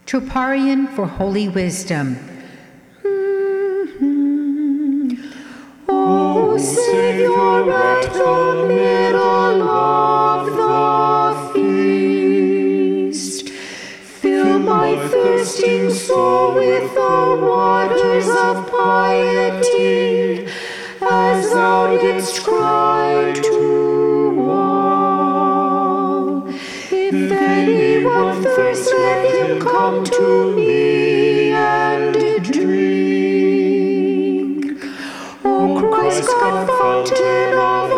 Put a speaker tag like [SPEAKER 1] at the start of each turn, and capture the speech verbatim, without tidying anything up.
[SPEAKER 1] Troparion for Holy Wisdom.
[SPEAKER 2] O Savior, at the middle of the feast, fill my thirsting soul with the waters of piety, as thou didst cry to all. If anyone thirsts, let him come to me and drink. O Christ, God, fountain of